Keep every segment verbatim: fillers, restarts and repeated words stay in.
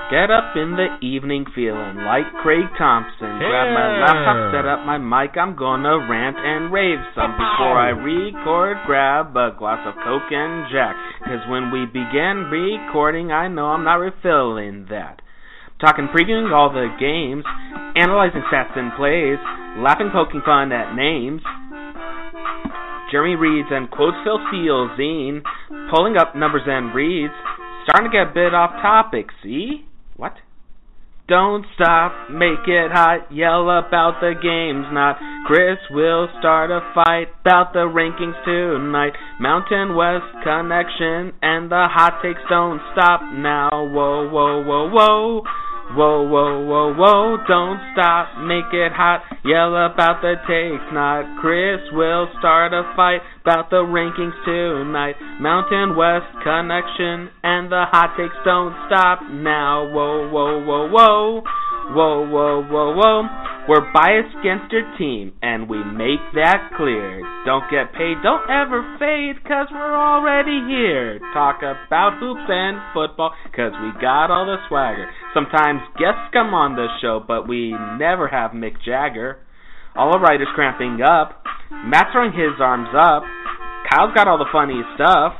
Get up in the evening feeling like Craig Thompson. Grab my laptop, set up my mic, I'm gonna rant and rave some. Before I record, grab a glass of Coke and Jack. Cause when we begin recording, I know I'm not refilling that. Talking, previewing all the games, analyzing stats and plays, laughing, poking fun at names. Jeremy reads and quotes Phil Steele's zine, pulling up numbers and reads. Starting to get a bit off topic, see? What? Don't stop, make it hot, yell about the games, not Chris will start a fight about the rankings tonight. Mountain West Connection and the hot takes don't stop now. Whoa, whoa, whoa, whoa. Whoa, whoa, whoa, whoa, don't stop, make it hot, yell about the takes, not Chris will start a fight about the rankings tonight. Mountain West Connection and the hot takes don't stop now. Whoa, whoa, whoa, whoa, whoa, whoa, whoa, whoa. We're biased against your team, and we make that clear. Don't get paid, don't ever fade, cause we're already here. Talk about hoops and football, cause we got all the swagger. Sometimes guests come on the show, but we never have Mick Jagger. All the writers cramping up, Matt's throwing his arms up, Kyle's got all the funny stuff.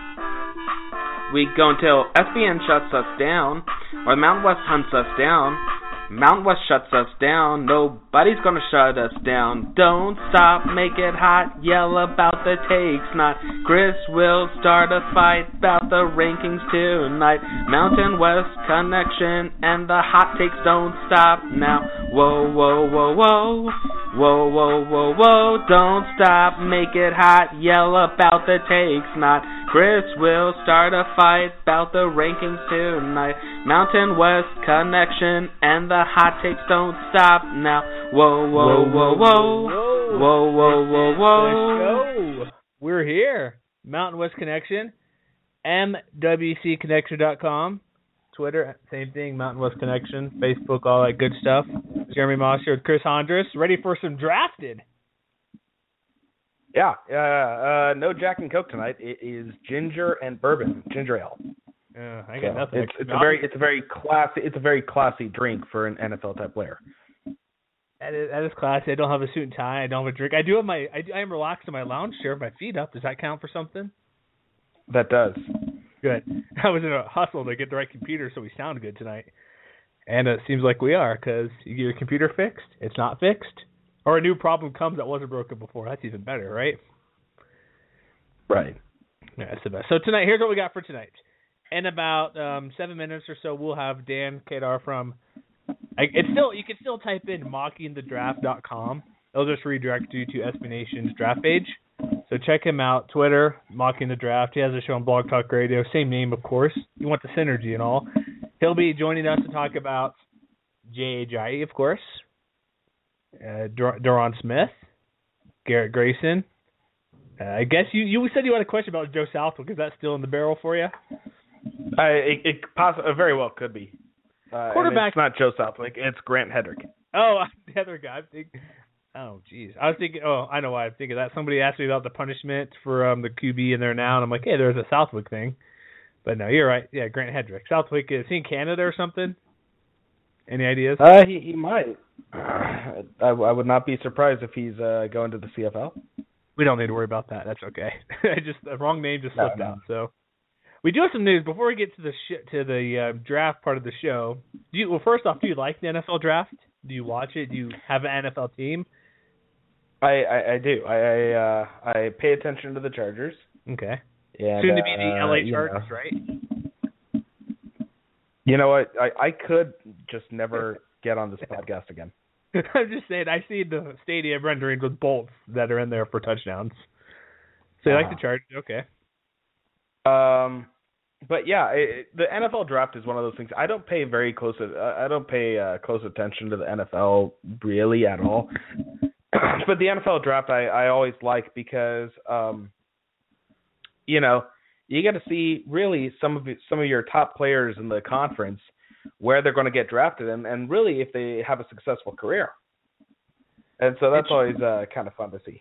We go until S B N shuts us down, or Mountain West hunts us down. Mountain West shuts us down, nobody's gonna shut us down. Don't stop, make it hot, yell about the takes, not Chris will start a fight about the rankings tonight. Mountain West Connection and the hot takes don't stop now. Whoa, whoa, whoa, whoa, whoa, whoa, whoa, whoa. Don't stop, make it hot, yell about the takes, not Chris will start a fight about the rankings tonight. Mountain West Connection and the hot takes don't stop now. Whoa, whoa, whoa, whoa, whoa, whoa, whoa, whoa. Let's go. We're here. Mountain West Connection, M W C connection dot com. Twitter, same thing, Mountain West Connection. Facebook, all that good stuff. Jeremy Moss here with Chris Hondras, ready for some drafted. Yeah, uh, uh, no Jack and Coke tonight. It is ginger and bourbon, ginger ale. Uh, I got so nothing. It's, it's a very, it's a very classy, it's a very classy drink for an N F L type player. That is, that is classy. I don't have a suit and tie. I don't have a drink. I do have my. I, I am relaxed in my lounge chair with my feet up. Does that count for something? That does. Good. I was in a hustle to get the right computer so we sound good tonight, and it seems like we are because you get your computer fixed. It's not fixed. Or a new problem comes that wasn't broken before. That's even better, right? Right. Yeah, that's the best. So tonight, here's what we got for tonight. In about um, seven minutes or so, we'll have Dan Kadar from. I, it's still you can still type in mocking the draft dot com. It'll just redirect you to S B Nation's draft page. So check him out. Twitter, Mocking the Draft. He has a show on Blog Talk Radio. Same name, of course. You want the synergy and all. He'll be joining us to talk about Jay Ajayi, of course. Uh, Dur- Duron Smith, Garrett Grayson. Uh, I guess you, you said you had a question about Joe Southwick. Is that still in the barrel for you? Uh, it it poss- uh, very well could be. Uh, Quarterback. It's not Joe Southwick. It's Grant Hedrick. Oh, the other guy. I'm thinking, oh, geez. I was thinking, oh, I know why I'm thinking that. Somebody asked me about the punishment for um, the Q B in there now, and I'm like, hey, there's a Southwick thing. But no, you're right. Yeah, Grant Hedrick. Southwick, is he in Canada or something? Any ideas? Uh, he, he might. I, I would not be surprised if he's uh, going to the C F L. We don't need to worry about that. That's okay. just the wrong name just slipped no, no. out. So we do have some news before we get to the sh- to the uh, draft part of the show. Do you, well, first off, do you like the N F L draft? Do you watch it? Do you have an N F L team? I I, I do. I I, uh, I pay attention to the Chargers. Okay. And, Soon to be the uh, L A you Chargers, know. right? You know what? I, I could just never get on this podcast again. I'm just saying, I see the stadium renderings with bolts that are in there for touchdowns. So you uh, like the Chargers? Okay. Um, but yeah, it, the N F L draft is one of those things. I don't pay very close. I don't pay uh, close attention to the N F L really at all. But the N F L draft, I, I always like because, um, you know, you get to see really some of some of your top players in the conference where they're going to get drafted and, and really if they have a successful career. And so that's always uh, kind of fun to see.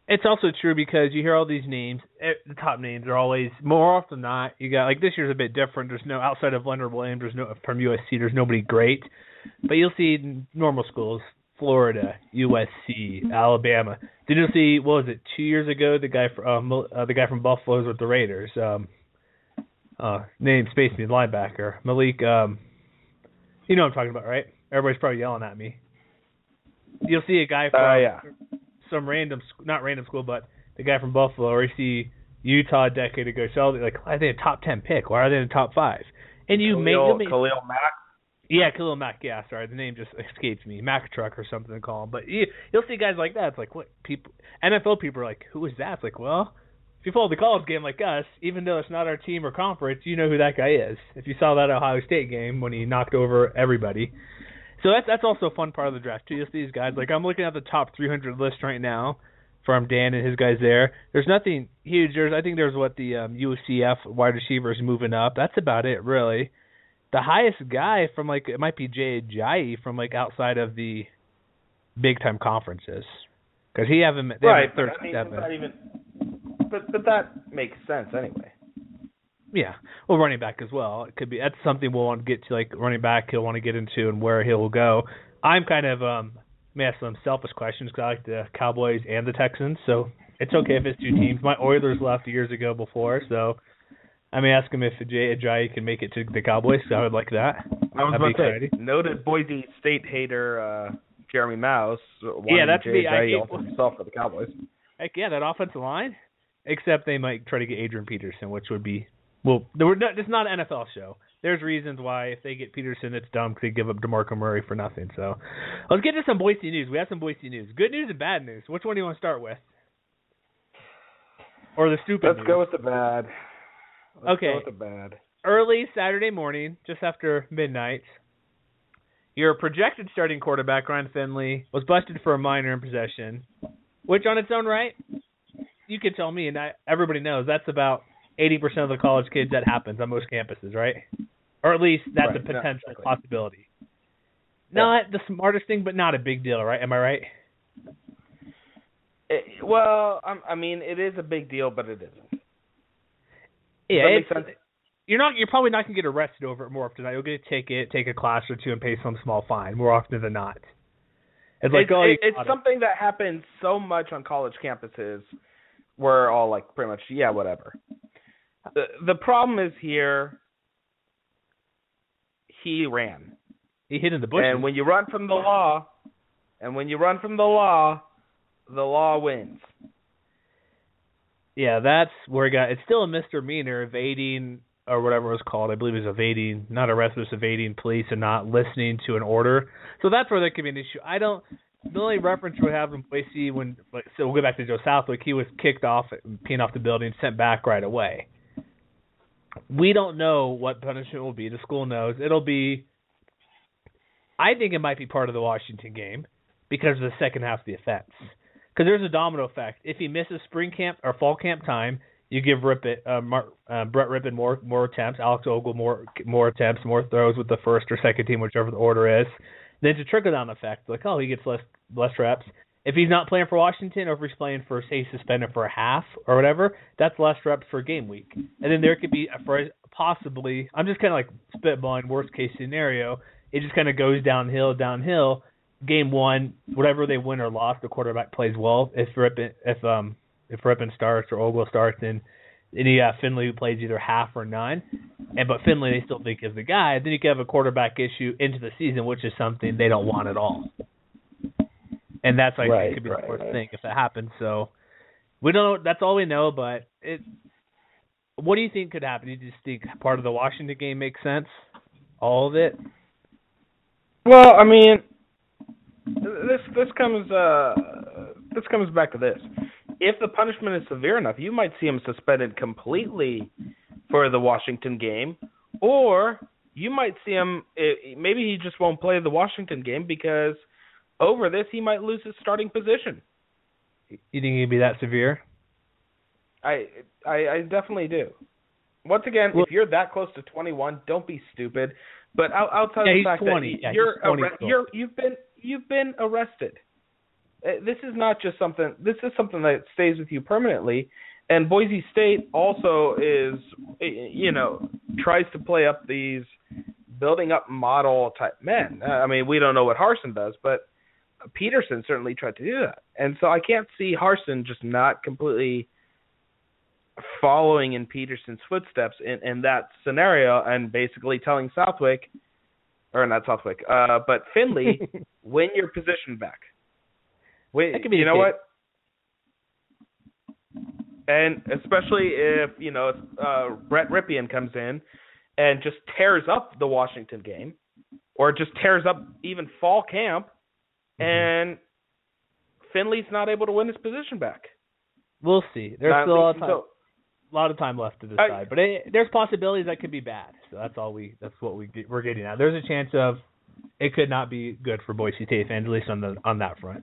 It's also true because you hear all these names. The top names are always, more often than not, you got, like, this year's a bit different. There's no, outside of Leonard Williams, there's no, from U S C, there's nobody great. But you'll see normal schools, Florida, U S C, Alabama. Did you see, what was it, two years ago, the guy from, uh, uh, the guy from Buffalo's with the Raiders, um, uh, name space me, linebacker, Malik, um, you know what I'm talking about, right? Everybody's probably yelling at me. You'll see a guy from... Uh, yeah. some random, not random school, but the guy from Buffalo, or you see Utah a decade ago, so like, why are they a top ten pick? Why are they in the top five? And you Khalil, make Khalil Mack. Yeah, Khalil Mack. Yeah, sorry, the name just escapes me. Mack Truck or something to call him. But you, you'll see guys like that. It's like, what people? N F L people are like, who is that? It's like, well, if you follow the college game like us, even though it's not our team or conference, you know who that guy is. If you saw that Ohio State game when he knocked over everybody. So that's that's also a fun part of the draft too. You'll see these guys. Like, I'm looking at the top three hundred list right now from Dan and his guys there. There's nothing huge. There's I think there's what the um, U C F wide receivers moving up. That's about it really. The highest guy from like it might be Jay Ajayi from like outside of the big time conferences because he haven't they right. haven't But, I mean, not even, but but that makes sense anyway. Yeah, well, running back as well. It could be that's something we'll want to get to, like running back. He'll want to get into and where he'll go. I'm kind of um, may ask some selfish questions because I like the Cowboys and the Texans, so it's okay if it's two teams. My Oilers left years ago before, so I may ask him if Jay Ajayi can make it to the Cowboys. So I would like that. I was That'd about to say, noted Boise State hater uh, Jeremy Mouse. Yeah, that's Jay me. Ajayi I hate himself for the Cowboys. Heck yeah, that offensive line. Except they might try to get Adrian Peterson, which would be. Well, there were no, it's not an N F L show. There's reasons why if they get Peterson, it's dumb because they give up DeMarco Murray for nothing. So let's get to some Boise news. We have some Boise news. Good news and bad news. Which one do you want to start with? Or the stupid Let's news? go with the bad. Let's okay. go with the bad. Early Saturday morning, just after midnight, your projected starting quarterback, Ryan Finley, was busted for a minor in possession, which on its own right, you could tell me, and I, everybody knows, that's about eighty percent of the college kids that happens on most campuses, right? Or at least that's right, a potential exactly. possibility. Yeah. Not the smartest thing, but not a big deal, right? Am I right? It, well, I'm, I mean, it is a big deal, but it isn't. Yeah, Does it's, that make sense? you're not. You're probably not going to get arrested over it more often than not. You'll get a ticket, take a class or two, and pay some small fine more often than not. It's like, it's, oh, it, you it's something that happens so much on college campuses. We're all like, pretty much, yeah, whatever. The the problem is here. He ran. He hid in the bushes. And when you run from the law, and when you run from the law, the law wins. Yeah, that's where it got. It's still a misdemeanor, evading or whatever it was called. I believe it was evading, not arrest, but evading police and not listening to an order. So that's where there could be an issue. I don't. The only reference we have in Boise when, like, so we'll go back to Joe Southwick. He was kicked off, peeing off the building, sent back right away. We don't know what punishment will be. The school knows it'll be. I think it might be part of the Washington game because of the second half of the offense. Because there's a domino effect. If he misses spring camp or fall camp time, you give Rippett, uh, Mar- uh, Brett Rippett more more attempts, Alex Ogle more more attempts, more throws with the first or second team, whichever the order is. Then it's a trickle down effect. Like, oh, he gets less less reps. If he's not playing for Washington, or if he's playing for, say, suspended for a half or whatever, that's less reps for game week. And then there could be a, for possibly, I'm just kind of like spitballing worst case scenario. It just kind of goes downhill, downhill. Game one, whatever they win or lost, the quarterback plays well. If Rippin, if um if Rippin starts or Ogle starts, then then you got Finley who plays either half or none. And but Finley they still think is the guy. Then you could have a quarterback issue into the season, which is something they don't want at all. And that's like right, it could be right, the worst right. thing if that happens. So we don't know. That's all we know. But it. What do you think could happen? Do you just think part of the Washington game makes sense? All of it? Well, I mean, this this comes uh, this comes back to this. If the punishment is severe enough, you might see him suspended completely for the Washington game, or you might see him. Maybe he just won't play the Washington game because over this he might lose his starting position. You think it'd be that severe? I I, I definitely do. Once again, well, if you're that close to twenty-one, don't be stupid. But outside yeah, of the fact twenty. that yeah, you're, twenty arre- you're you've been you've been arrested. This is not just something. This is something that stays with you permanently. And Boise State also is, you know, tries to play up these building up model type men. I mean, we don't know what Harsin does, but Peterson certainly tried to do that. And so I can't see Harsin just not completely following in Peterson's footsteps in, in that scenario and basically telling Southwick, or not Southwick, uh, but Finley, win your position back. Wait, you know what? And especially if, you know, uh, Brett Ripien comes in and just tears up the Washington game, or just tears up even fall camp, mm-hmm. and Finley's not able to win his position back. We'll see. There's still a lot of time, so, a lot of time left to decide, I, but it, there's possibilities that could be bad. So that's all we. That's what we we're getting at. There's a chance of it could not be good for Boise State fans, at least on the on that front.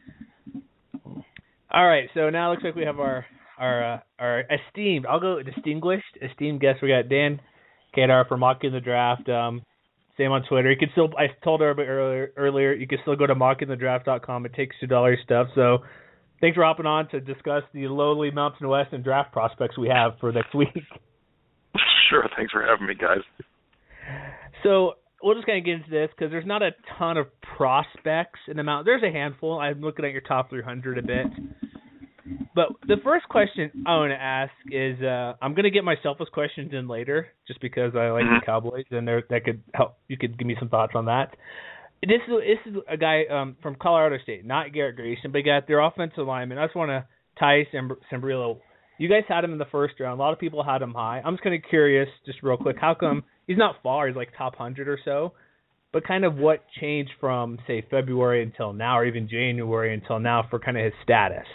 All right, so now it looks like we have our our uh, our esteemed. I'll go distinguished, esteemed guest. We got Dan Kadar for Mocking the Draft. Um, same on Twitter. You can still. I told everybody earlier. Earlier, you can still go to mocking the draft dot com. It takes two dollars stuff. So, thanks for hopping on to discuss the lowly Mountain West and draft prospects we have for next week. Sure. Thanks for having me, guys. So we'll just kind of get into this because there's not a ton of prospects in the Mountain. There's a handful. I'm looking at your top three hundred a bit. But the first question I want to ask is, uh, I'm going to get my selfish questions in later, just because I like mm-hmm. the Cowboys, and there that could help. You could give me some thoughts on that. This is this is a guy um, from Colorado State, not Garrett Grayson, but got their offensive lineman. I just want to Ty Sambrailo. You guys had him in the first round. A lot of people had him high. I'm just kind of curious, just real quick, how come he's not far? He's like top one hundred or so. But kind of what changed from, say, February until now, or even January until now for kind of his status?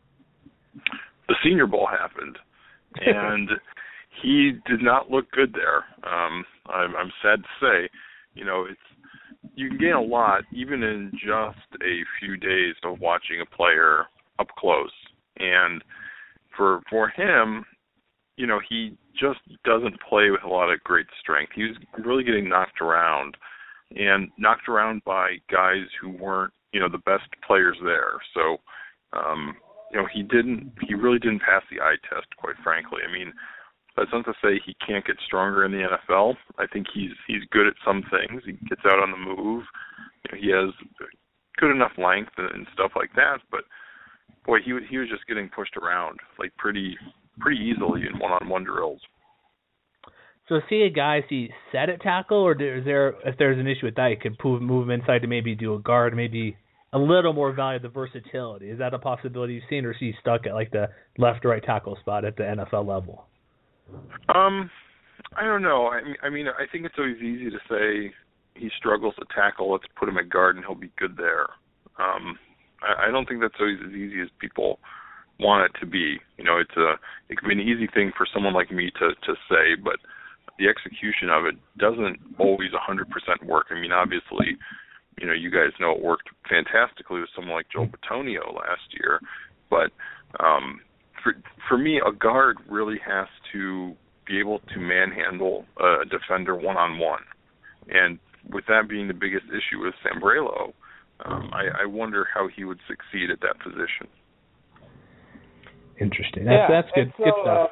The Senior Bowl happened, and he did not look good there. Um, I'm, I'm sad to say, you know, it's you can gain a lot even in just a few days of watching a player up close. And for for him, you know, he just doesn't play with a lot of great strength. He was really getting knocked around, and knocked around by guys who weren't, you know, the best players there. So, um, you know, he didn't, he really didn't pass the eye test, quite frankly. I mean, that's not to say he can't get stronger in the N F L. I think he's he's good at some things. He gets out on the move. You know, he has good enough length and, and stuff like that. But boy, he he was just getting pushed around like pretty pretty easily in one-on-one drills. So is he a guy, is he set at tackle, or is there, if there's an issue with that, you could move, move him inside to maybe do a guard, maybe a little more value the versatility? Is that a possibility you've seen, or is he stuck at like the left or right tackle spot at the N F L level? Um, I don't know. I mean, I mean, I think it's always easy to say he struggles to tackle. Let's put him at guard and he'll be good there. Um, I, I don't think that's always as easy as people want it to be. You know, it's a it can be an easy thing for someone like me to to say, but the execution of it doesn't always one hundred percent work. I mean, obviously, you know, you guys know it worked fantastically with someone like Joel Bitonio last year, but um, for for me, a guard really has to be able to manhandle a defender one-on-one. And with that being the biggest issue with Sambrailo, um, I, I wonder how he would succeed at that position. Interesting. That's, yeah, that's good, so, good stuff. Uh,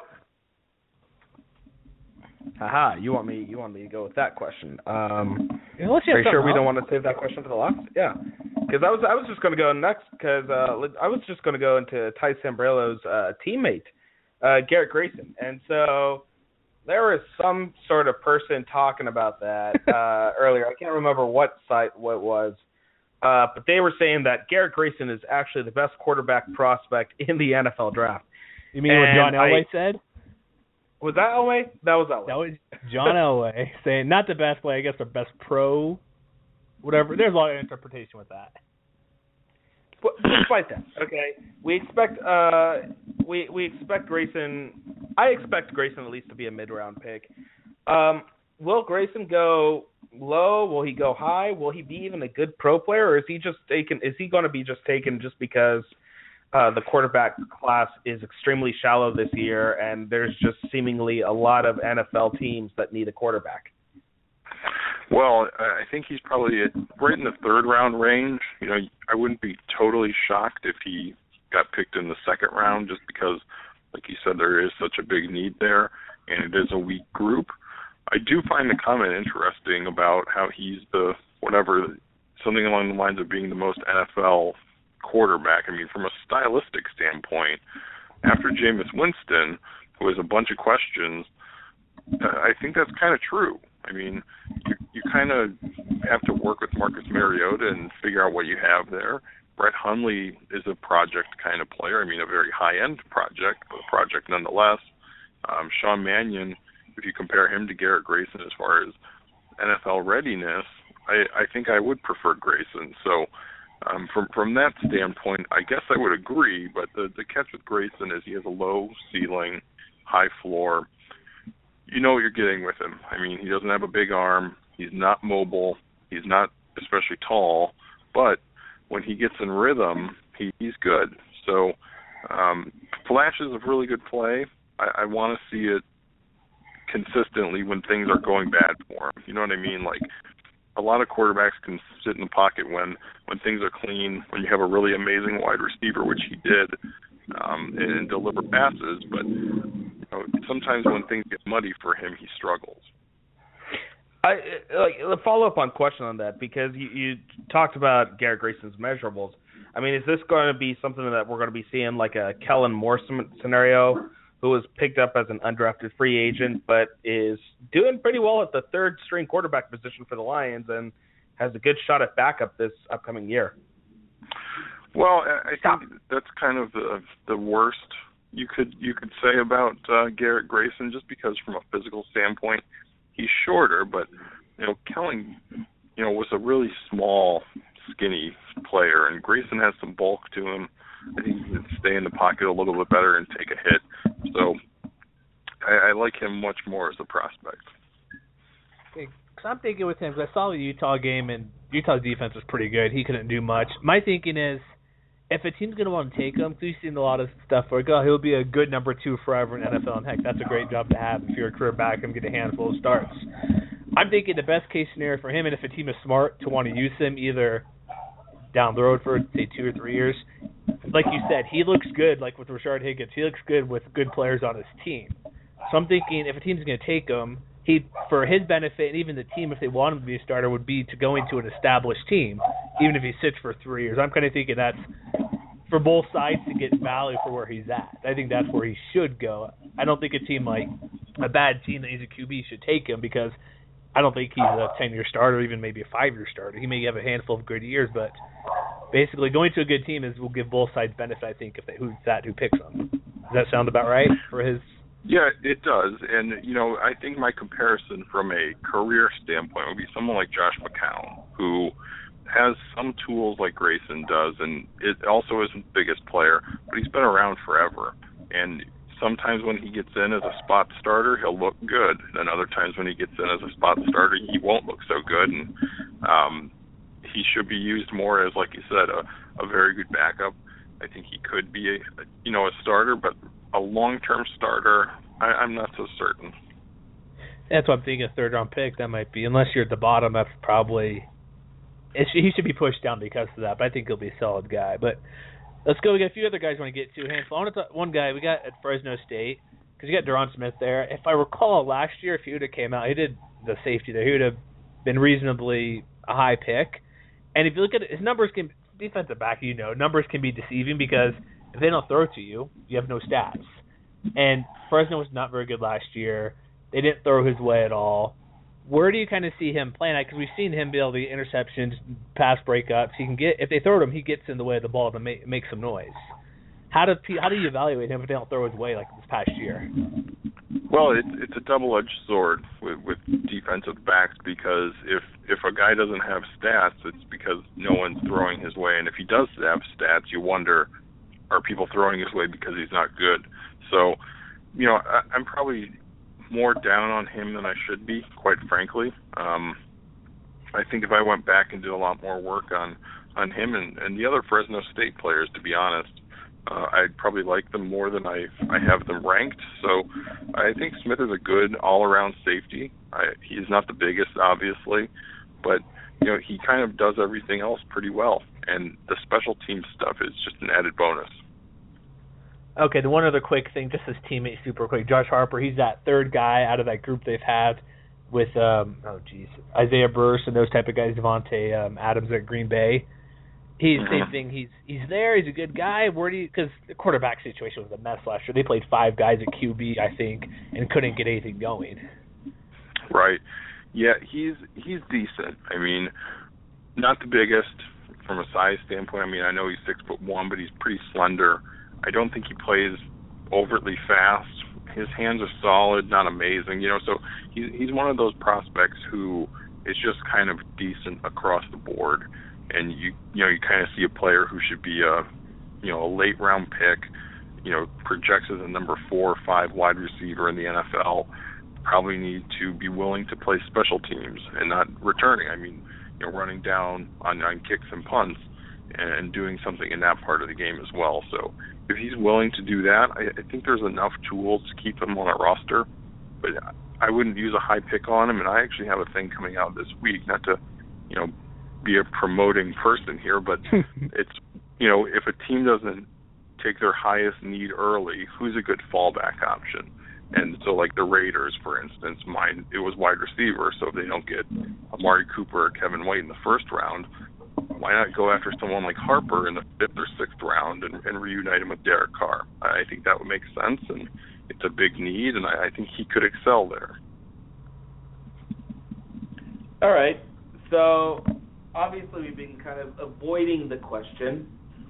Haha, you want me you want me to go with that question. Um, yeah, let's are you sure we don't want to save that question for the last? Yeah, because I was I was just going to go next because uh, I was just going to go into Ty Sambrailo's uh, teammate, uh, Garrett Grayson, and so there was some sort of person talking about that uh, earlier. I can't remember what site what it was, uh, but they were saying that Garrett Grayson is actually the best quarterback prospect in the N F L draft. You mean and what John Elway I, said? Was that Elway? That was Elway. That was John Elway saying not the best play, I guess the best pro, whatever. There's a lot of interpretation with that. But despite that, okay, we expect uh, we we expect Grayson. I expect Grayson at least to be a mid-round pick. Um, will Grayson go low? Will he go high? Will he be even a good pro player, or is he just taken? Is he going to be just taken just because Uh, the quarterback class is extremely shallow this year, and there's just seemingly a lot of N F L teams that need a quarterback? Well, I think he's probably at, right in the third round range. You know, I wouldn't be totally shocked if he got picked in the second round just because, like you said, there is such a big need there, and it is a weak group. I do find the comment interesting about how he's the, whatever, something along the lines of being the most N F L quarterback. I mean, from a stylistic standpoint, after Jameis Winston, who has a bunch of questions, uh, I think that's kind of true. I mean, you, you kind of have to work with Marcus Mariota and figure out what you have there. Brett Hundley is a project kind of player. I mean, a very high-end project, but a project nonetheless. Um, Sean Mannion, if you compare him to Garrett Grayson as far as N F L readiness, I, I think I would prefer Grayson. So um, from from that standpoint, I guess I would agree, but the, the catch with Grayson is he has a low ceiling, high floor. You know what you're getting with him. I mean, he doesn't have a big arm. He's not mobile. He's not especially tall. But when he gets in rhythm, he, he's good. So um, flashes of really good play. I, I want to see it consistently when things are going bad for him. You know what I mean? Like, a lot of quarterbacks can sit in the pocket when, when things are clean, when you have a really amazing wide receiver, which he did, um, and, and deliver passes. But you know, sometimes when things get muddy for him, he struggles. I like a follow-up on question on that, because you, you talked about Garrett Grayson's measurables. I mean, is this going to be something that we're going to be seeing like a Kellen Moore scenario, who was picked up as an undrafted free agent but is doing pretty well at the third-string quarterback position for the Lions and has a good shot at backup this upcoming year? Well, I think that's kind of the the worst you could you could say about uh, Garrett Grayson, just because from a physical standpoint, he's shorter, but, you know, Kellen, you know, was a really small, skinny player, and Grayson has some bulk to him. I think he can stay in the pocket a little bit better and take a hit. So I, I like him much more as a prospect. Because I'm thinking with him, because I saw the Utah game, and Utah's defense was pretty good. He couldn't do much. My thinking is, if a team's going to want to take him, because we've seen a lot of stuff where, oh, he'll be a good number two forever in the N F L, and heck, that's a great job to have if you're a career back and get a handful of starts. I'm thinking the best case scenario for him, and if a team is smart to want to use him either down the road for, say, two or three years, like you said, he looks good, like with Rashard Higgins. He looks good with good players on his team. So I'm thinking if a team's going to take him, he, for his benefit, and even the team, if they want him to be a starter, would be to go into an established team, even if he sits for three years. I'm kind of thinking that's for both sides to get value for where he's at. I think that's where he should go. I don't think a team like a bad team that he's a Q B should take him, because I don't think he's a ten-year starter, or even maybe a five-year starter. He may have a handful of good years, but basically going to a good team is will give both sides benefit, I think, if they, who's that who picks him. Does that sound about right for his? Yeah, it does. And, you know, I think my comparison from a career standpoint would be someone like Josh McCown, who has some tools like Grayson does, and it also isn't the biggest player, but he's been around forever. And sometimes when he gets in as a spot starter, he'll look good. And other times when he gets in as a spot starter, he won't look so good. And um, he should be used more as, like you said, a, a very good backup. I think he could be, a, you know, a starter, but a long-term starter, I, I'm not so certain. That's what I'm thinking, a third-round pick, that might be. Unless you're at the bottom, that's probably it – he should be pushed down because of that, but I think he'll be a solid guy. But let's go. We got a few other guys we want to get to. A handful. I want to talk, one guy we got at Fresno State, because you got Deron Smith there. If I recall, last year, if he would have came out, he did the safety there, he would have been reasonably a high pick. And if you look at it, his numbers can – defensive back, you know, numbers can be deceiving, because if they don't throw to you, you have no stats. And Fresno was not very good last year. They didn't throw his way at all. Where do you kind of see him playing at? Because we've seen him be able to get interceptions, pass breakups. He can get, if they throw to him, he gets in the way of the ball to make, make some noise. How do how do you evaluate him if they don't throw his way like this past year? Well, it's it's a double-edged sword with, with defensive backs, because if if a guy doesn't have stats, it's because no one's throwing his way, and if he does have stats, you wonder, are people throwing his way because he's not good? So, you know, I, I'm probably more down on him than I should be, quite frankly. Um, I think if I went back and did a lot more work on, on him and, and the other Fresno State players, to be honest, Uh, I'd probably like them more than I I have them ranked. So I think Smith is a good all-around safety. I, he's not the biggest, obviously, but you know he kind of does everything else pretty well. And the special team stuff is just an added bonus. Okay, the one other quick thing, just his teammate, super quick. Josh Harper, he's that third guy out of that group they've had with, um, oh geez, Isaiah Bruce and those type of guys, Devontae um, Adams at Green Bay. He's mm-hmm. same thing. He's he's there. He's a good guy. Where do you? Because the quarterback situation was a mess last year. They played five guys at Q B, I think, and couldn't get anything going. Right. Yeah, he's he's decent. I mean, not the biggest from a size standpoint. I mean, I know he's six foot one, but he's pretty slender. I don't think he plays overtly fast. His hands are solid, not amazing, you know. So he's he's one of those prospects who is just kind of decent across the board, and you you know you kind of see a player who should be a you know a late round pick, you know, projects as a number four or five wide receiver in the N F L. Probably need to be willing to play special teams and not returning. I mean, you know, running down on, on kicks and punts and doing something in that part of the game as well. So if he's willing to do that, I, I think there's enough tools to keep him on a roster. But I wouldn't use a high pick on him, and I actually have a thing coming out this week, not to, you know, be a promoting person here, but it's, you know, if a team doesn't take their highest need early, who's a good fallback option? And so, like the Raiders, for instance, mine, it was wide receiver, so if they don't get Amari Cooper or Kevin White in the first round, why not go after someone like Harper in the fifth or sixth round and, and reunite him with Derek Carr? I think that would make sense, and it's a big need, and I, I think he could excel there. All right. So, obviously, we've been kind of avoiding the question,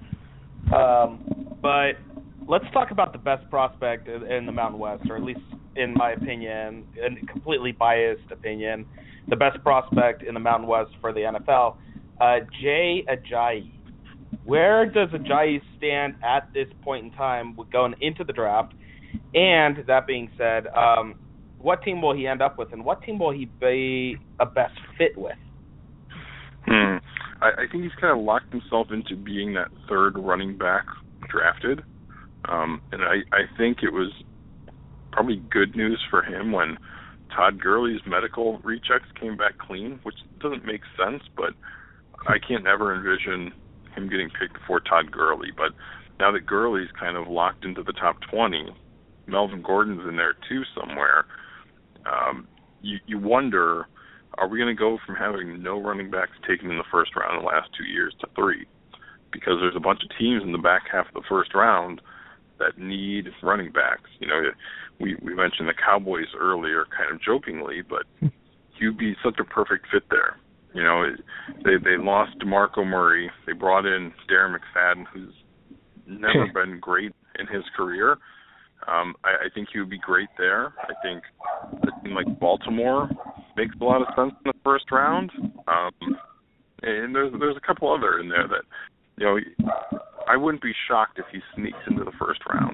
um, but let's talk about the best prospect in the Mountain West, or at least in my opinion, a completely biased opinion, the best prospect in the Mountain West for the N F L. Uh, Jay Ajayi. Where does Ajayi stand at this point in time going into the draft? And that being said, um, what team will he end up with, and what team will he be a best fit with? Hmm. I, I think he's kind of locked himself into being that third running back drafted. Um, and I, I think it was probably good news for him when Todd Gurley's medical rechecks came back clean, which doesn't make sense, but I can't ever envision him getting picked before Todd Gurley. But now that Gurley's kind of locked into the top twenty, Melvin Gordon's in there too somewhere, um, you, you wonder, are we going to go from having no running backs taken in the first round in the last two years to three? Because there's a bunch of teams in the back half of the first round that need running backs. You know, we, we mentioned the Cowboys earlier kind of jokingly, but you'd be such a perfect fit there. You know, they they lost DeMarco Murray. They brought in Darren McFadden, who's never been great in his career. Um, I, I think he would be great there. I think a team like Baltimore makes a lot of sense in the first round. Um, and there's there's a couple other in there that, you know, I wouldn't be shocked if he sneaks into the first round.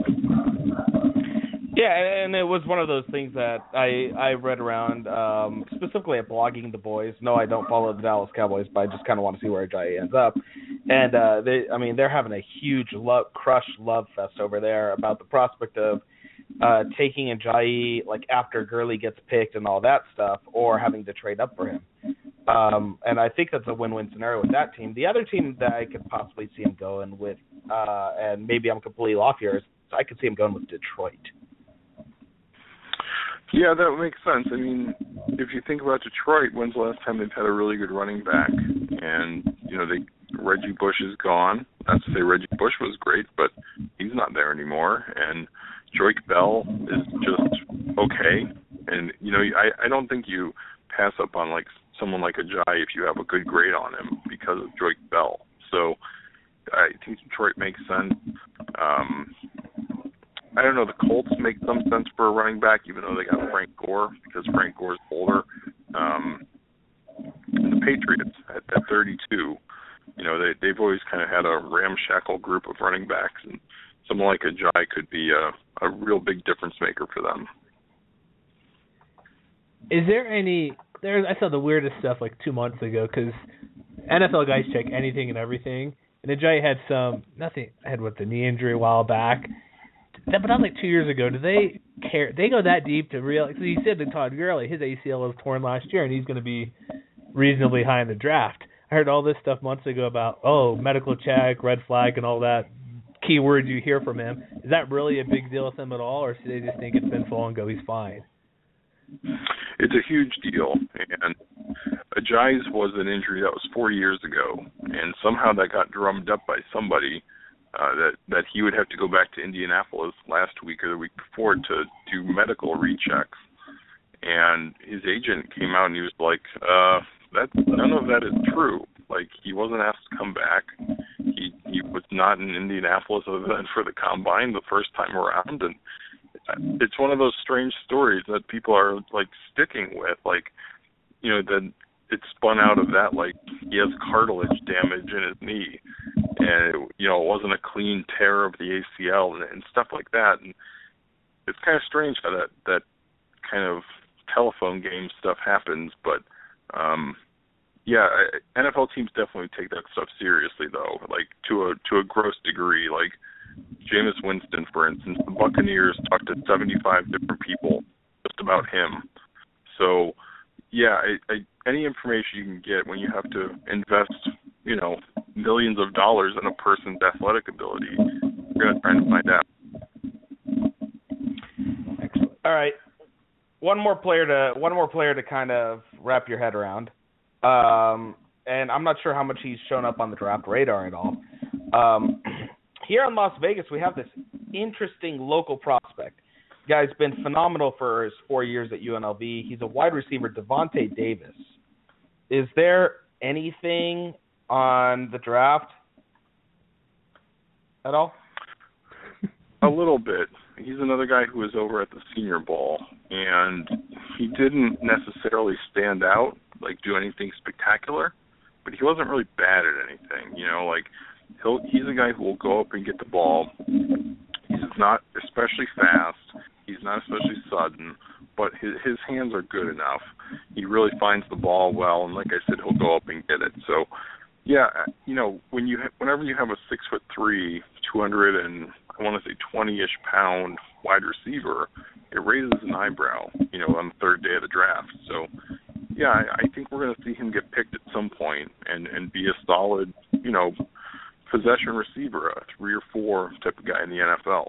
Yeah, and it was one of those things that I I read around, um, specifically at Blogging the Boys. No, I don't follow the Dallas Cowboys, but I just kind of want to see where Ajayi ends up. And uh, they, I mean, they're having a huge love, crush love fest over there about the prospect of uh, taking Ajayi like after Gurley gets picked and all that stuff, or having to trade up for him. Um, and I think that's a win-win scenario with that team. The other team that I could possibly see him going with, uh, and maybe I'm completely off here, is I could see him going with Detroit. Yeah, that makes sense. I mean, if you think about Detroit, when's the last time they've had a really good running back? And, you know, they Reggie Bush is gone. Not to say Reggie Bush was great, but he's not there anymore. And Drake Bell is just okay. And, you know, I, I don't think you pass up on, like, someone like Ajayi if you have a good grade on him because of Drake Bell. So I think Detroit makes sense. Um, I don't know, the Colts make some sense for a running back, even though they got Frank Gore, because Frank Gore's older. Um, the Patriots at, at thirty-two, you know, they, they've always kind of had a ramshackle group of running backs, and someone like Ajayi could be a, a real big difference maker for them. Is there any – There's I saw the weirdest stuff like two months ago because N F L guys check anything and everything. And Ajayi had some nothing. Had with the knee injury a while back. That, but that was like two years ago. Do they care? They go that deep to real? Because he said to Todd Gurley, his A C L was torn last year, and he's going to be reasonably high in the draft. I heard all this stuff months ago about oh medical check, red flag, and all that keywords you hear from him. Is that really a big deal with him at all, or do they just think it's been full and go he's fine? It's a huge deal, and Ajayi's was an injury that was four years ago, and somehow that got drummed up by somebody uh, that that he would have to go back to Indianapolis last week or the week before to do medical rechecks, and his agent came out and he was like, uh, "That none of that is true. Like he wasn't asked to come back. He he was not in Indianapolis other than for the combine the first time around, and." It's one of those strange stories that people are like sticking with, like, you know, that it spun out of that, like he has cartilage damage in his knee, and it, you know, it wasn't a clean tear of the A C L and, and stuff like that. And it's kind of strange how that that kind of telephone game stuff happens, but um, yeah, N F L teams definitely take that stuff seriously, though, like to a to a gross degree, like. Jameis Winston, for instance, the Buccaneers talked to seventy-five different people just about him. So, yeah, I, I, any information you can get when you have to invest, you know, millions of dollars in a person's athletic ability, you're going to try to find out. Excellent. All right, one more player to one more player to kind of wrap your head around, um, and I'm not sure how much he's shown up on the draft radar at all. Um, Here in Las Vegas, we have this interesting local prospect. The guy's been phenomenal for his four years at U N L V. He's a wide receiver, Devontae Davis. Is there anything on the draft at all? A little bit. He's another guy who was over at the Senior Bowl, and he didn't necessarily stand out, like do anything spectacular, but he wasn't really bad at anything, you know, like He'll, he's a guy who will go up and get the ball. He's not especially fast. He's not especially sudden, but his, his hands are good enough. He really finds the ball well, and like I said, he'll go up and get it. So, yeah, you know, when you ha- whenever you have a six foot three, two hundred and I want to say twenty-ish pound wide receiver, it raises an eyebrow, you know, on the third day of the draft. So, yeah, I, I think we're going to see him get picked at some point and and be a solid, you know, possession receiver, a three or four type of guy in the N F L.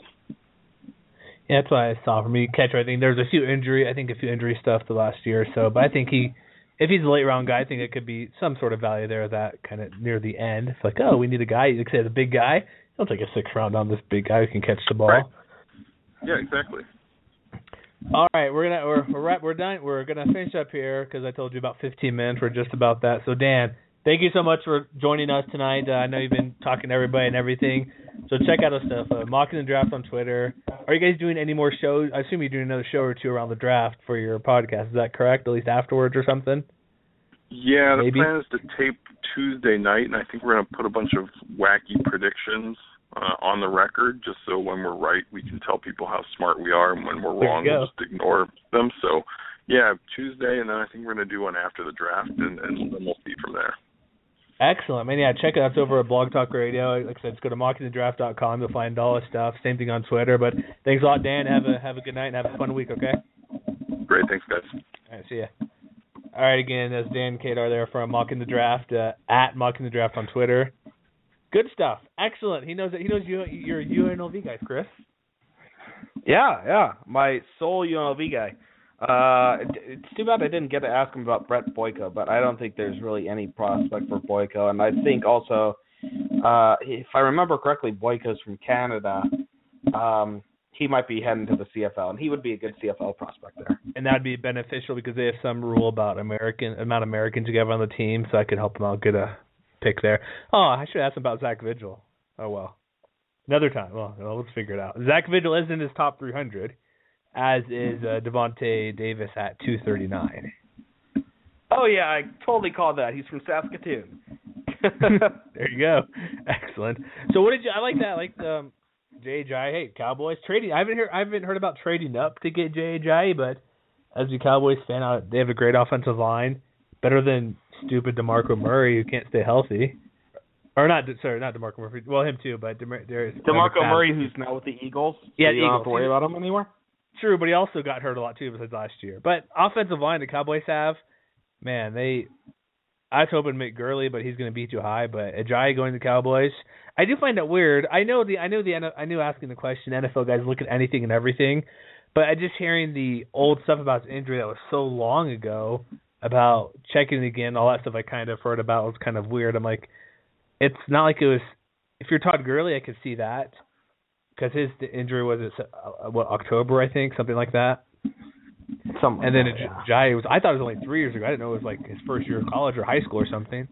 Yeah, that's what I saw from me. Catcher, I think there's a few injury, I think a few injury stuff the last year or so, but I think he, if he's a late round guy, I think it could be some sort of value there that kind of near the end. It's like, oh, we need a guy. You say the big guy. Don't take a sixth round on this big guy who can catch the ball. Right. Yeah, exactly. All right, we're gonna we're we're, we're done. We're gonna finish up here because I told you about fifteen minutes. We're just about that. So Dan, thank you so much for joining us tonight. Uh, I know you've been talking to everybody and everything. So check out our stuff. Uh, Mocking the Draft on Twitter. Are you guys doing any more shows? I assume you're doing another show or two around the draft for your podcast. Is that correct? At least afterwards or something? Yeah, the Maybe? plan is to tape Tuesday night, and I think we're going to put a bunch of wacky predictions uh, on the record, just so when we're right, we can tell people how smart we are, and when we're There wrong, you go. we'll just ignore them. So, yeah, Tuesday, and then I think we're going to do one after the draft, and, and then we'll see from there. Excellent, man. Yeah, check it out. It's over at Blog Talk Radio. Like I said, just go to mocking the draft dot com. You'll find all the stuff. Same thing on Twitter. But thanks a lot, Dan. Have a have a good night and have a fun week, okay? Great, thanks, guys. All right, see ya. All right, again, that's Dan Kadar there from Mocking the Draft, uh, at Mocking the Draft on Twitter. Good stuff. Excellent. He knows that. He knows you. You're a U N L V guy, Chris. Yeah, yeah. My sole U N L V guy. Uh, it, it's too bad I didn't get to ask him about Brett Boyko, but I don't think there's really any prospect for Boyko. And I think also, uh, if I remember correctly, Boyko's from Canada. Um, he might be heading to the C F L, and he would be a good C F L prospect there. And that would be beneficial because they have some rule about American amount of Americans you have on the team, so I could help them out get a pick there. Oh, I should ask him about Zach Vigil. Oh, well. Another time. Well, well let's figure it out. Zach Vigil is in his top three hundred, as is uh, Devontae Davis at two thirty-nine. Oh, yeah, I totally called that. He's from Saskatoon. There you go. Excellent. So what did you – I like that. I like the um, Jay Ajayi. Hey, Cowboys trading. I haven't heard I haven't heard about trading up to get Jay Ajayi, but as a Cowboys fan, uh, they have a great offensive line, better than stupid DeMarco Murray who can't stay healthy. Or not, sorry, not DeMarco Murray. Well, him too, but DeMar- there's DeMarco uh, Murray, who's now with the Eagles. Yeah, so you Eagles. don't have to worry about him anymore. True, but he also got hurt a lot too besides last year. But offensive line the Cowboys have, man, they. I was hoping Mick Gurley, but he's going to be too high. But Ajayi going to the Cowboys, I do find that weird. I know the I know the I knew asking the question. N F L guys look at anything and everything, but I just hearing the old stuff about his injury that was so long ago, about checking again, all that stuff I kind of heard about was kind of weird. I'm like, it's not like it was. If you're Todd Gurley, I could see that. Because his injury was uh, what October, I think, something like that. Something. And then like that, Ajayi was. I thought it was only three years ago. I didn't know it was like his first year of college or high school or something.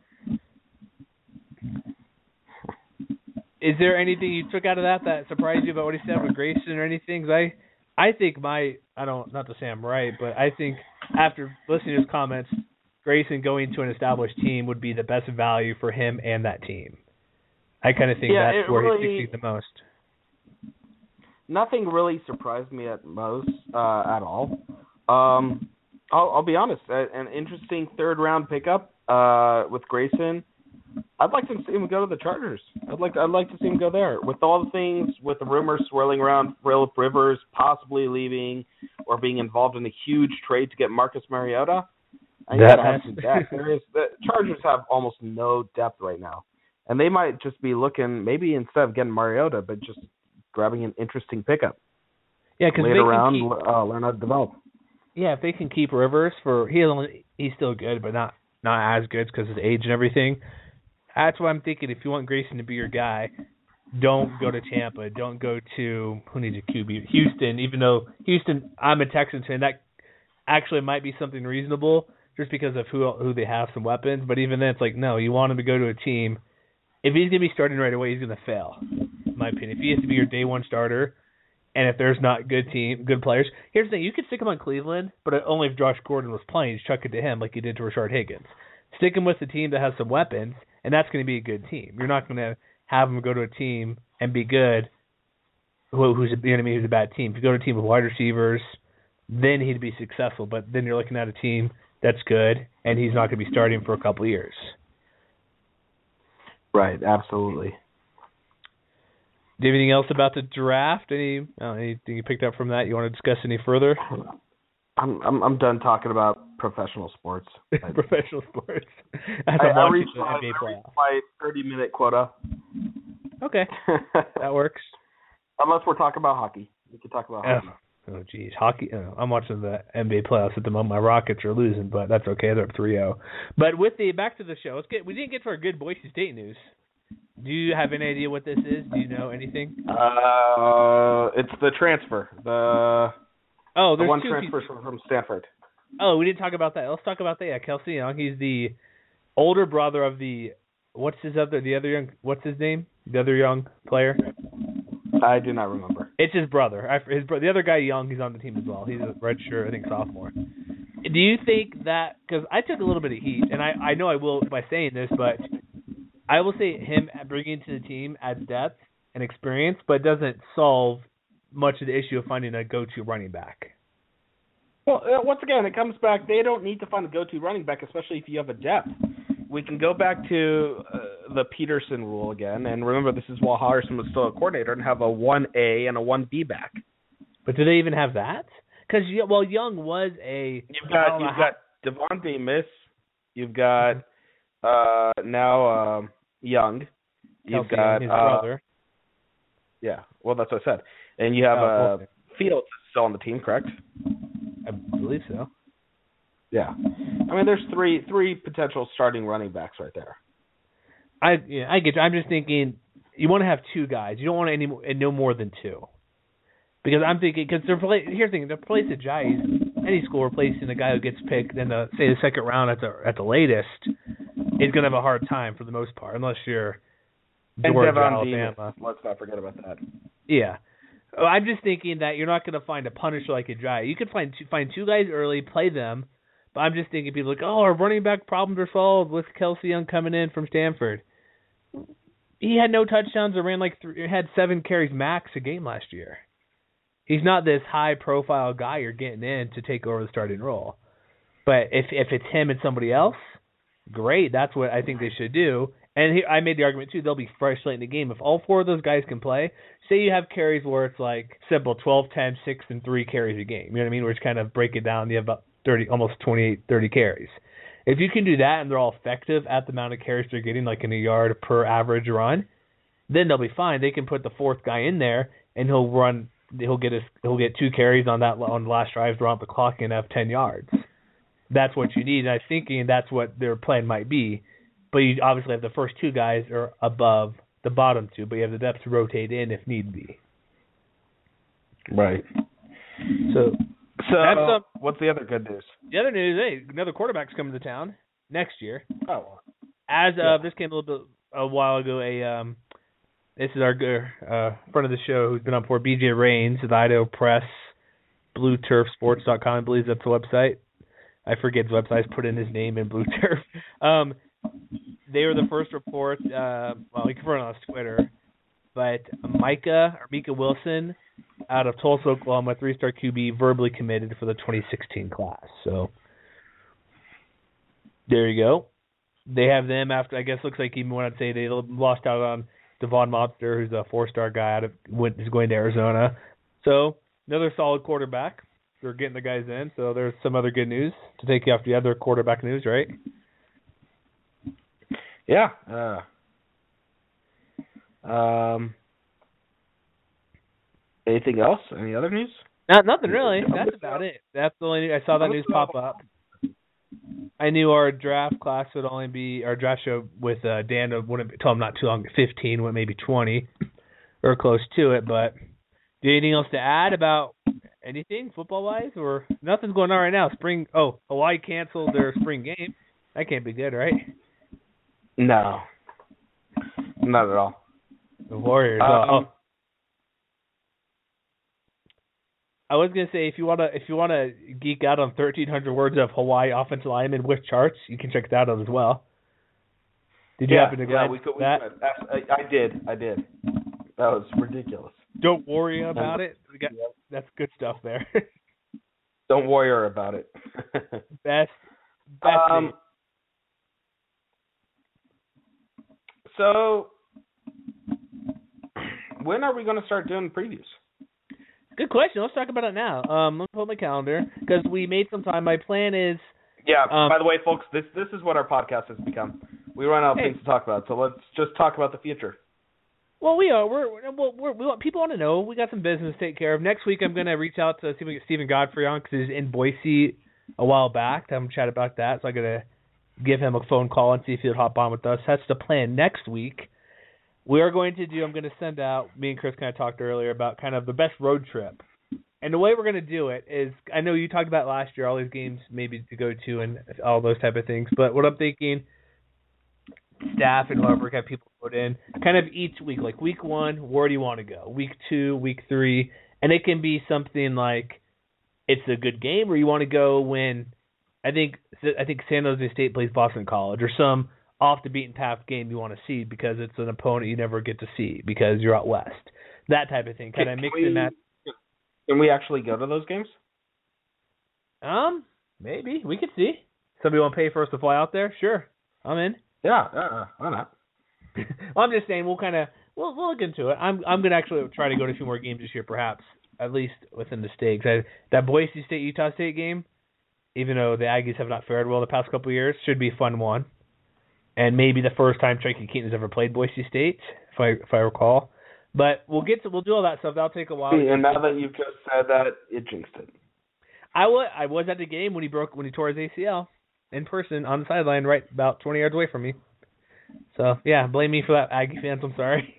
Is there anything you took out of that that surprised you about what he said with Grayson or anything? 'Cause I, I think my, I don't, not to say I'm right, but I think after listening to his comments, Grayson going to an established team would be the best value for him and that team. I kind of think Yeah, that's it where really- he succeeds the most. Nothing really surprised me at most uh, at all. Um, I'll, I'll be honest. An interesting third round pickup uh, with Grayson. I'd like to see him go to the Chargers. I'd like to, I'd like to see him go there. With all the things, with the rumors swirling around Philip Rivers possibly leaving or being involved in a huge trade to get Marcus Mariota, I That gotta have has- some depth. There is, the Chargers have almost no depth right now, and they might just be looking maybe instead of getting Mariota, but just grabbing an interesting pickup. Yeah, because later they can round, keep, uh, learn how to develop. yeah, if they can keep Rivers for he only, he's still good, but not not as good because of his age and everything. That's what I'm thinking. If you want Grayson to be your guy, don't go to Tampa. Don't go to who needs a Q B? Houston. Even though Houston, I'm a Texans fan. That actually might be something reasonable just because of who who they have some weapons. But even then, it's like no. You want him to go to a team. If he's gonna be starting right away, he's gonna fail. In my opinion, if he has to be your day one starter. And if there's not good team, good players, here's the thing: you could stick him on Cleveland, but only if Josh Gordon was playing. Just chuck it to him like you did to Rashard Higgins. Stick him with the team that has some weapons, and that's going to be a good team. You're not going to have him go to a team and be good, who, who's a, you know what I mean, who's a bad team. If you go to a team with wide receivers, then he'd be successful. But then you're looking at a team that's good, and he's not going to be starting for a couple of years. Right, absolutely. Do you have anything else about the draft? Any uh, anything you picked up from that you want to discuss any further? I'm I'm I'm done talking about professional sports. Professional sports. I, I reached my, I reached my thirty minute quota. Okay, that works. Unless we're talking about hockey, we can talk about Oh, hockey. oh geez, hockey. Oh, I'm watching the N B A playoffs at the moment. My Rockets are losing, but that's okay. They're up three oh. But with the back to the show, let's get. We didn't get to our good Boise State news. Do you have any idea what this is? Do you know anything? Uh, it's the transfer. The oh, the there's one two transfer people. from Stanford. Oh, we didn't talk about that. Let's talk about that. Yeah, Kelsey Young. He's the older brother of the what's his other the other young what's his name? The other young player. I do not remember. It's his brother. I, his bro, the other guy, Young, he's on the team as well. He's a redshirt, I think, sophomore. Do you think that? Because I took a little bit of heat, and I I know I will by saying this, but I will say him bringing to the team adds depth and experience, but doesn't solve much of the issue of finding a go-to running back. Well, uh, once again, it comes back. They don't need to find a go-to running back, especially if you have a depth. We can go back to uh, the Peterson rule again, and remember, this is while Harrison was still a coordinator, and have a one A and a one B back. But do they even have that? Because well, Young was a you've got you've got Devon Davis, you've got uh, now um, Young, you've Kelsey, got his uh, brother. Yeah, well, that's what I said, and you have Oh, uh, Fields still on the team, correct? I believe so. Yeah, I mean, there's three three potential starting running backs right there. I yeah, I get you. I'm just thinking you want to have two guys. You don't want any no more than two. Because I'm thinking, because they're play, here's the thing, they're placing Ajayi, any school replacing the guy who gets picked in the say the second round at the at the latest is going to have a hard time for the most part, unless you're And Georgia, Devon Alabama. Davis. Let's not forget about that. Yeah, I'm just thinking that you're not going to find a punisher like Ajayi. You could find two, find two guys early, play them. But I'm just thinking people are like, oh, our running back problems are solved with Kelsey Young coming in from Stanford. He had no touchdowns or ran like three, had seven carries max a game last year. He's not this high-profile guy you're getting in to take over the starting role. But if if it's him and somebody else, great. That's what I think they should do. And he, I made the argument, too, they'll be fresh late in the game. If all four of those guys can play, say you have carries where it's like simple twelve, ten, six, and three carries a game. You know what I mean? Where it's kind of break it down. You have about thirty, almost twenty-eight, thirty carries. If you can do that and they're all effective at the amount of carries they're getting, like in a yard per average run, then they'll be fine. They can put the fourth guy in there, and he'll run. He'll get his, he'll get two carries on that on the last drive, draw up the clock, and have ten yards. That's what you need. And I'm thinking that's what their plan might be. But you obviously have the first two guys are above the bottom two, but you have the depth to rotate in if need be. Right. So, so that's um, what's the other good news? The other news, hey, another quarterback's coming to town next year. Oh. As of yeah. this came a little bit a while ago. A um, this is our uh, friend of the show who's been on before, B J Rains of the Idaho Press, blue turf sports dot com. I believe that's the website. I forget his website. I put in his name in Blue Turf. Um, they were the first report. Uh, well, you can find it on Twitter. But Micah or Micah Wilson out of Tulsa, Oklahoma, three-star Q B, verbally committed for the twenty sixteen class. So there you go. They have them after. I guess looks like even when I'd say they lost out on Devon Monster, who's a four-star guy out of went is going to Arizona. So another solid quarterback. They're getting the guys in. So there's some other good news to take you off the other quarterback news, right? Yeah. Uh, um. Anything else? Any other news? Not nothing really. That's about it. That's the only. I saw that news pop up. I knew our draft class would only be our draft show with uh, Dan wouldn't be, told him not too long, fifteen, went maybe twenty, or close to it. But do you have anything else to add about anything football wise, or nothing's going on right now? Spring. Oh, Hawaii canceled their spring game. That can't be good, right? No, not at all. The Warriors. Um, oh. I was gonna say if you wanna if you wanna geek out on thirteen hundred words of Hawaii offensive linemen with charts, you can check that out as well. Did you yeah, happen to yeah, glance we could, we that? could. I, I did. I did. That was ridiculous. Don't worry about it. We got that's good stuff there. Don't worry about it. best. Best. Um, so, when are we going to start doing previews? Good question. Let's talk about it now. Um, let me pull my calendar because we made some time. My plan is. Yeah. Um, by the way, folks, this this is what our podcast has become. We run out of hey. things to talk about, so let's just talk about the future. Well, we are. We're, we're, we're we want people want to know. We got some business to take care of. Next week, I'm going to reach out to see if we can get Stephen Godfrey on because he's in Boise a while back. I'm chat about that, so I'm going to give him a phone call and see if he'll hop on with us. That's the plan next week. We are going to do, I'm going to send out, me and Chris kind of talked earlier about kind of the best road trip. And the way we're going to do it is, I know you talked about last year, all these games maybe to go to and all those type of things, but what I'm thinking, staff and whoever have people put in, kind of each week, like week one, where do you want to go? Week two, week three, and it can be something like it's a good game, or you want to go when, I think I think San Jose State plays Boston College, or some off the beaten path game you want to see because it's an opponent you never get to see because you're out west. That type of thing. Kind of mix and match. Can we actually go to those games? Um, maybe. We could see. Somebody want to pay for us to fly out there? Sure. I'm in. Yeah, uh, why not? Well, I'm just saying we'll kind of we'll, we'll look into it. I'm I'm gonna actually try to go to a few more games this year, perhaps at least within the state. I, that Boise State Utah State game, even though the Aggies have not fared well the past couple of years, should be a fun one. And maybe the first time Tracy Keaton has ever played Boise State, if I if I recall. But we'll get to we'll do all that stuff. That'll take a while. And now that you've just said that, it jinxed it. I was I was at the game when he broke when he tore his A C L in person on the sideline, right about twenty yards away from me. So yeah, blame me for that, Aggie fans. I'm sorry.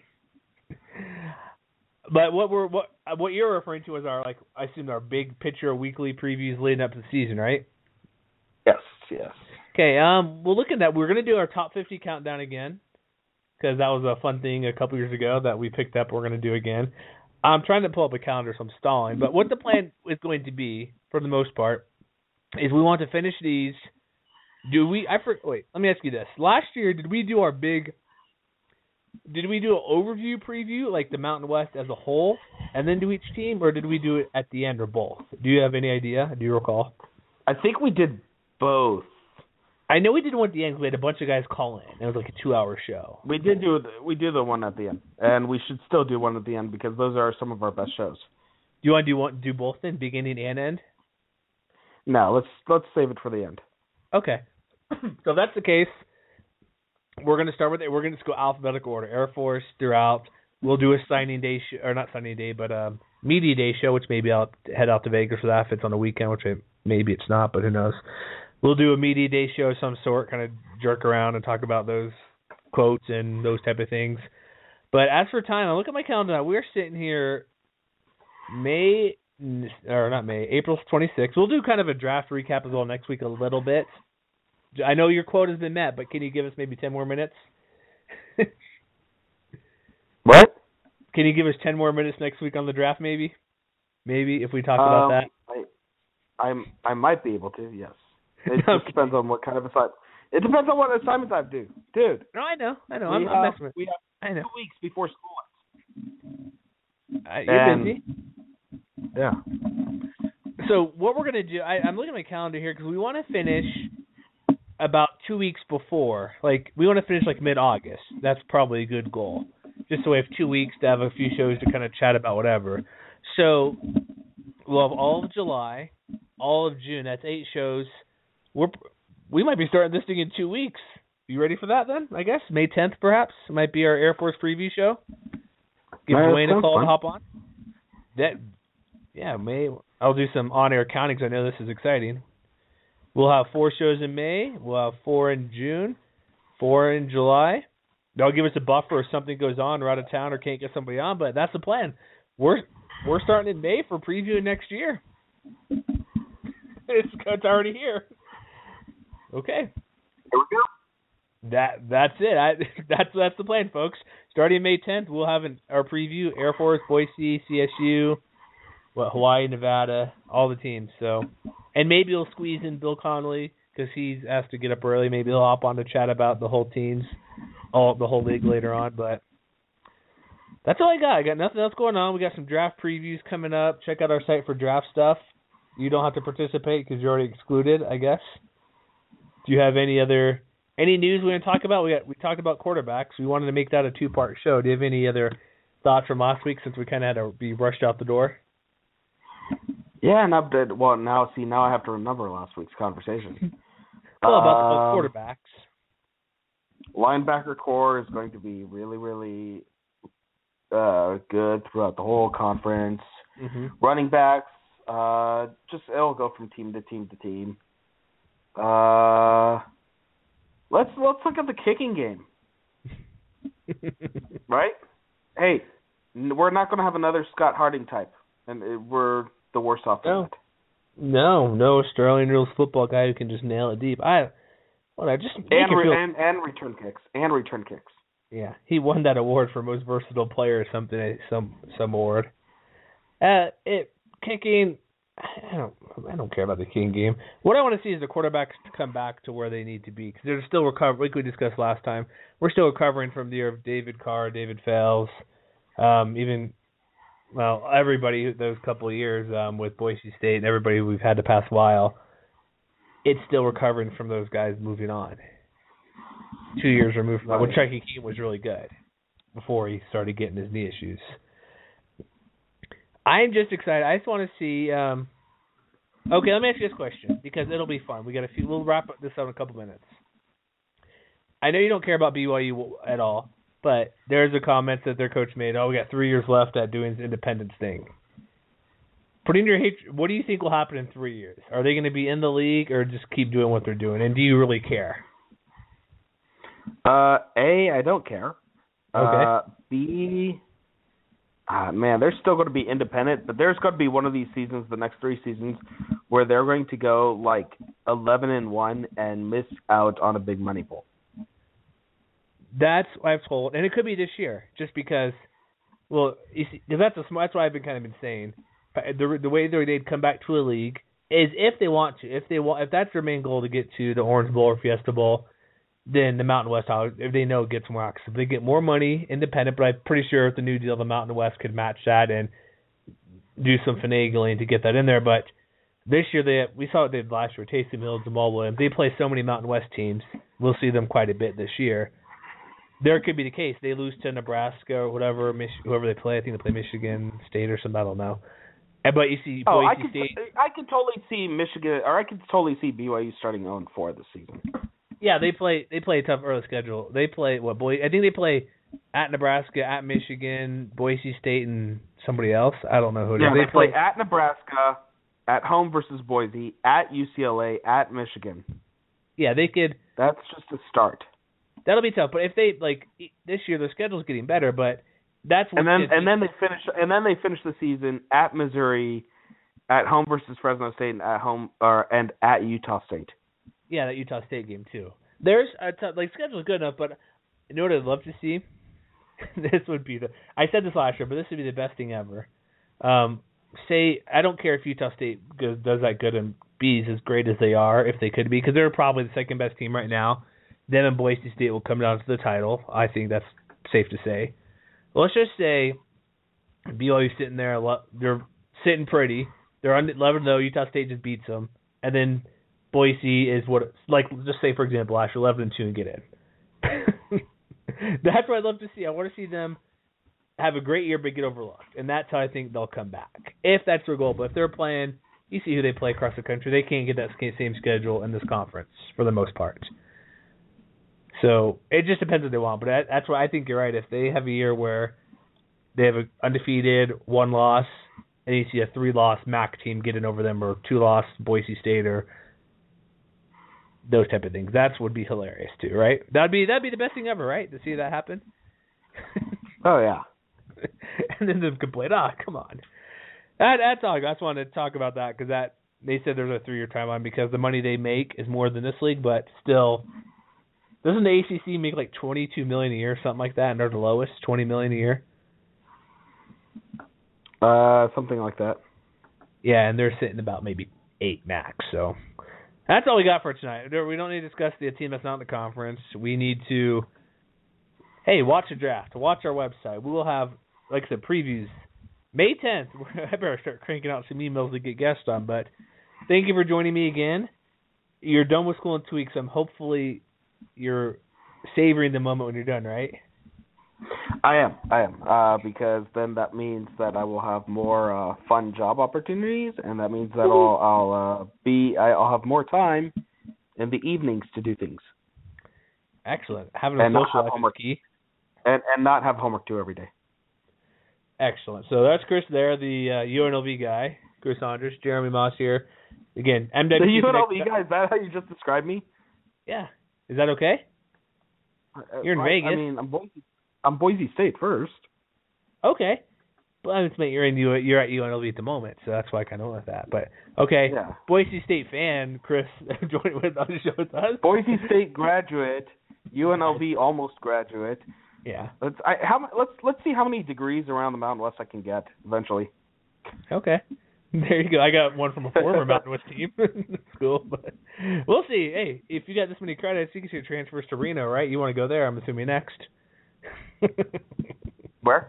But what we're what what you're referring to is our like I assume our big picture weekly previews leading up to the season, right? Yes, yes. Okay, um, we'll look at that. We're gonna do our top fifty countdown again because that was a fun thing a couple years ago that we picked up. We're gonna do again. I'm trying to pull up a calendar, so I'm stalling. But what the plan is going to be, for the most part, is we want to finish these. Do we? I for, wait. Let me ask you this. Last year, did we do our big? Did we do an overview preview, like the Mountain West as a whole, and then do each team, or did we do it at the end, or both? Do you have any idea? Do you recall? I think we did both. I know we did one at the end. We had a bunch of guys call in. It was like a two-hour show. We did do we do the one at the end, and we should still do one at the end because those are some of our best shows. Do you want to do one, do both then, beginning and end? No, let's let's save it for the end. Okay. So if that's the case, we're going to start with it. We're going to just go alphabetical order. Air Force throughout. We'll do a signing day, sh- or not signing day, but um, media day show, which maybe I'll head out to Vegas for that if it's on the weekend, which I, maybe it's not, but who knows. We'll do a media day show of some sort, kind of jerk around and talk about those quotes and those type of things. But as for time, I look at my calendar now. We're sitting here May, or not May, April twenty-sixth. We'll do kind of a draft recap as well next week a little bit. I know your quote has been met, but can you give us maybe ten more minutes? What? Can you give us ten more minutes next week on the draft, maybe? Maybe, if we talk um, about that. I, I'm, I might be able to, yes. It just okay. depends on what kind of assignment. It depends on what assignments I do. Dude. No, I know. I know. We I'm, have, I'm messing with we have I know. two weeks before school ends. Uh, you're and, busy. Yeah. So what we're going to do, I, I'm looking at my calendar here because we want to finish about two weeks before. Like, we want to finish like mid-August. That's probably a good goal. Just so we have two weeks to have a few shows to kind of chat about whatever. So we'll have all of July, all of June. That's eight shows. We're we might be starting this thing in two weeks. You ready for that then? I guess May tenth, perhaps, might be our Air Force preview show. Give Man, Dwayne a call to hop on. That yeah, May. I'll do some on-air counting because I know this is exciting. We'll have four shows in May. We'll have four in June, four in July. They'll give us a buffer if something goes on, we're out of town or can't get somebody on, but that's the plan. We're we're starting in May for previewing next year. it's, it's already here. Okay. Here we go. That that's it. I, that's that's the plan, folks. Starting May tenth, we'll have an, our preview: Air Force, Boise, C S U, what Hawaii, Nevada, all the teams. So, and maybe we'll squeeze in Bill Connolly because he's asked to get up early. Maybe he'll hop on to chat about the whole teams, all the whole league later on. But that's all I got. I got nothing else going on. We got some draft previews coming up. Check out our site for draft stuff. You don't have to participate because you're already excluded, I guess. Do you have any other any news we want to talk about? We got we talked about quarterbacks. We wanted to make that a two part show. Do you have any other thoughts from last week since we kind of had to be rushed out the door? Yeah, and update. Well, now see, now I have to remember last week's conversation. well, about um, the quarterbacks. Linebacker core is going to be really, really uh, good throughout the whole conference. Mm-hmm. Running backs, uh, just it'll go from team to team to team. Uh, let's let's look at the kicking game, right? Hey, we're not going to have another Scott Harding type, and it, we're the worst off. No, no, no Sterling rules football guy who can just nail it deep. I, well, I just and, re- feel, and and return kicks and return kicks. Yeah, he won that award for most versatile player or something, some some award. Uh, it kicking. I don't. I don't care about the kicking game. What I want to see is the quarterbacks come back to where they need to be because they're still recovering. Like we discussed last time, we're still recovering from the year of David Carr, David Fales, um, even well everybody those couple of years um, with Boise State and everybody we've had the past while. It's still recovering from those guys moving on. Two years removed from that. When Chucky Keene was really good before he started getting his knee issues. I'm just excited. I just want to see. Um, okay, let me ask you this question because it'll be fun. We got a few. We'll wrap up this up in a couple minutes. I know you don't care about B Y U at all, but there's a comment that their coach made. Oh, we got three years left at doing his independence thing. Putting your hatred. What do you think will happen in three years? Are they going to be in the league or just keep doing what they're doing? And do you really care? Uh, A, I don't care. Okay. Uh, B. Uh, man, they're still going to be independent, but there's going to be one of these seasons, the next three seasons, where they're going to go like eleven and one and miss out on a big money pool. That's what I've told, and it could be this year, just because. Well, you see, cause that's a, that's why I've been kind of been saying the the way they'd come back to a league is if they want to, if they want, if that's their main goal to get to the Orange Bowl or Fiesta Bowl. Then the Mountain West, if they know it gets more access. If they get more money, independent, but I'm pretty sure if the new deal, the Mountain West could match that and do some finagling to get that in there. But this year they we saw what they did last year. Taysom Hill, Jamal Williams. They play so many Mountain West teams. We'll see them quite a bit this year. There could be the case they lose to Nebraska or whatever, Mich- whoever they play. I think they play Michigan State or something. I don't know. But you see, oh, Boise I could, State. I could totally see Michigan, or I could totally see B Y U starting oh and four this season. Yeah, they play. They play a tough early schedule. They play what? Boy, I think they play at Nebraska, at Michigan, Boise State, and somebody else. I don't know who it yeah, is. They, they play, play at Nebraska, at home versus Boise, at U C L A, at Michigan. Yeah, they could. That's just a start. That'll be tough. But if they like this year, their schedule's getting better. But that's what and then and then they finish and then they finish the season at Missouri, at home versus Fresno State, and at home or and at Utah State. Yeah, that Utah State game too. There's a t- like schedule's good enough, but you know what I'd love to see? This would be the. I said this last year, but this would be the best thing ever. Um, say I don't care if Utah State goes, does that good and B's as great as they are, if they could be, because they're probably the second best team right now. Them and Boise State will come down to the title. I think that's safe to say. Let's just say B Y U sitting there, they're sitting pretty. They're eleven though. Utah State just beats them, and then Boise is what, like, just say, for example, last year, eleven and two and get in. That's what I'd love to see. I want to see them have a great year but get overlooked, and that's how I think they'll come back, if that's their goal. But if they're playing, you see who they play across the country, they can't get that same schedule in this conference for the most part. So it just depends what they want. But that's why I think you're right. If they have a year where they have an undefeated, one loss, and you see a three-loss M A C team getting over them, or two-loss Boise State, or those type of things. That would be hilarious too, right? That'd be that'd be the best thing ever, right? To see that happen. Oh yeah. And then them complain, ah, oh, come on. That that's all. I just wanted to talk about that because that they said there's a three-year timeline because the money they make is more than this league, but still, doesn't the A C C make like twenty-two million a year, something like that, and they're the lowest, twenty million a year? Uh, something like that. Yeah, and they're sitting about maybe eight max. So. That's all we got for tonight. We don't need to discuss the team that's not in the conference. We need to, hey, watch the draft. Watch our website. We will have, like I said, previews. May tenth, I better start cranking out some emails to get guests on. But thank you for joining me again. You're done with school in two weeks, and hopefully you're savoring the moment when you're done, right? I am, I am, uh, because then that means that I will have more uh, fun job opportunities, and that means that I'll, I'll uh, be, I'll have more time in the evenings to do things. Excellent. Having a and social life homework, is key. And and not have homework due every day. Excellent. So that's Chris there, the uh, U N L V guy, Chris Andres, Jeremy Moss here. Again, M W C. The U N L V guy, is that how you just described me? Yeah. Is that okay? You're in I, Vegas. I mean, I'm Boise, I'm Boise State first. Okay. But I mean, you're in U, you're at U N L V at the moment, so that's why I kind of went with that. But okay, yeah. Boise State fan Chris joining with on the show with us. Boise State graduate, U N L V almost graduate. Yeah. Let's I how let's let's see how many degrees around the Mountain West I can get eventually. Okay. There you go. I got one from a former Mountain West team in school, but we'll see. Hey, if you got this many credits, you can see transfers to Reno, right? You want to go there? I'm assuming next. Where?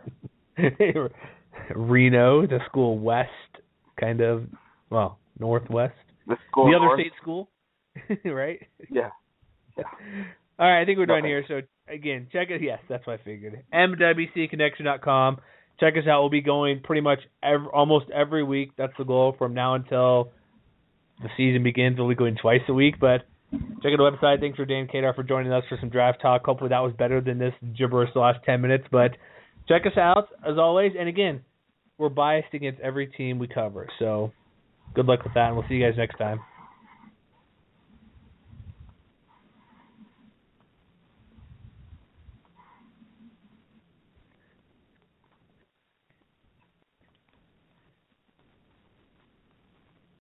Reno, the school west, kind of, well, northwest. The school The other north? state school, right? Yeah. Yeah. All right, I think we're done Okay. here. So, again, check it. Yes, that's what I figured. M W C connection dot com. Check us out. We'll be going pretty much every, almost every week. That's the goal from now until the season begins. We'll be going twice a week, but check out the website. Thanks for Dan Kadar for joining us for some draft talk. Hopefully that was better than this gibberish the last ten minutes, but check us out, as always. And, again, we're biased against every team we cover. So good luck with that, and we'll see you guys next time.